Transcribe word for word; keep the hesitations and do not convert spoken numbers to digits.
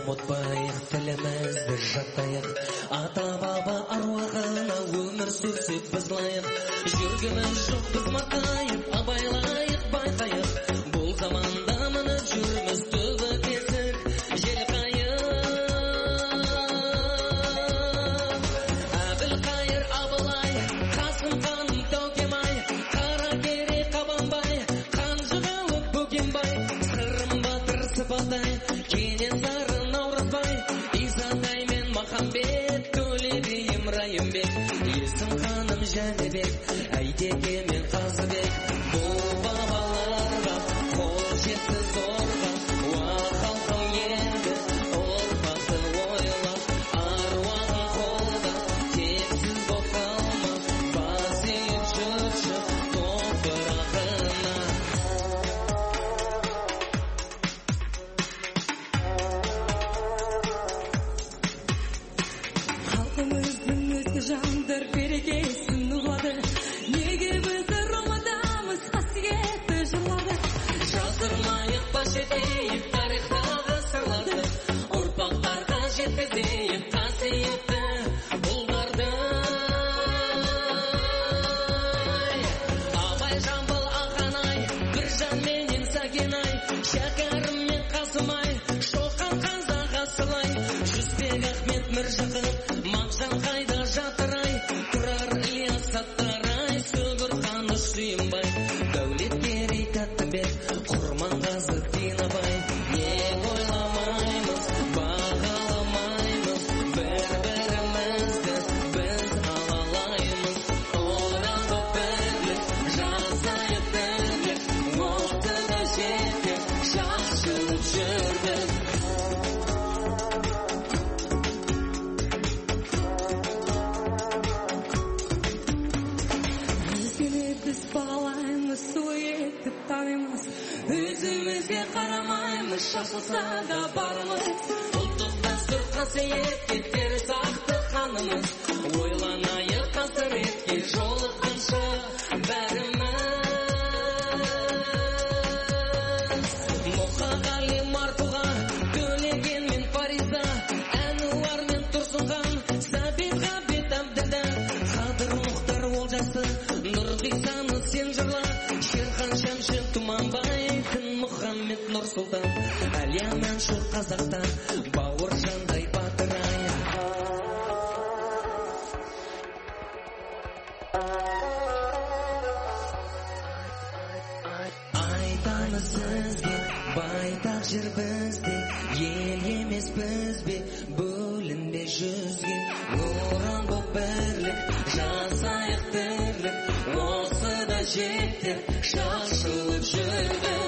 ұмытпайық, тілімізді жаттайық, ата баба аруағына өмір сүрсек біз лайық. Жүргіміз жоқ біз мақтайық, абайлайық, байқайық, бұл заманда мініп жүрміз түбі тесік жел қайық. Әбілқайыр Абылай, Қасым ханым Тәукемай, Қаракерей Қабанбай, Қанжығалы Бөгенбай, Сырым батыр Сыпатай, Кенесары Наурызбай, Исатай мен Махамбет, Төле би Ибрайымбек, Есім ханым Жәнібек, Әйтеке мен Қазыбек. Бұл бабаларға қол жетті зорға, уа халқым енді ұрпақты ойлап, аруағын қолда тексіз боп қалма, бас иіп жүрші топырағына. Халқымыздың өзге жандар берекесін ұлады, неге біздер ұмытамыз қасиетті жырларды. Жасырмайық, паш етейік тарихтағы сырларды, ұрпақтарға жеткізейік қасиетті ұлдарды. Абай, Жамбыл, Ақанай, Біржан менен Сәкенай, Шәкәрім мен Қасымай, Шоқан Қазақ Асылай, Жүзбек Ахмет Міржақып, Мағжан қайда жатыр-ай, Тұрар Ілияс Саттарай, Сүгір Қаныш Сүйінбай, Дәулеткерей Тәттімбет, Құрманғазы Динабай. Не ойламаймыз, бағаламаймыз, бір-бірімізді біз алалаймыз. Одан боп бірлік, жасайық бірлік, ортада жетіп, шашылып жүрдік. Өзгені біз бағалаймыз, сұлу етіп танимыз, өзімізге қарамаймыз, шашылса да барымыз. Ұлттық дәстүр қасиетке теріс ақты қанымыз, ойланайық қасіретке жолыққанша бәріміз. Мұқағали Мартуға, Төлеген мен Фариза, Әнуар мен Тұрсынхан, Сәбит Ғабит Әбділда, Қадыр Мұхтар Олжасы, Нұрғисаны сен жырла, Шерхан Шәмші Тұманбай, Күн Мұхаммед Нұрсұлтан, Әлия Мәншүр Қазақтан, Бауыржандай Батыр-ай. Айтамыз сізге, байтақ жер бізде, ел емес біз бе, бөлінбе жүзге. Нұран боп бірлік, жасайық тірлік, осыда жетіп, шашылып жүрдік.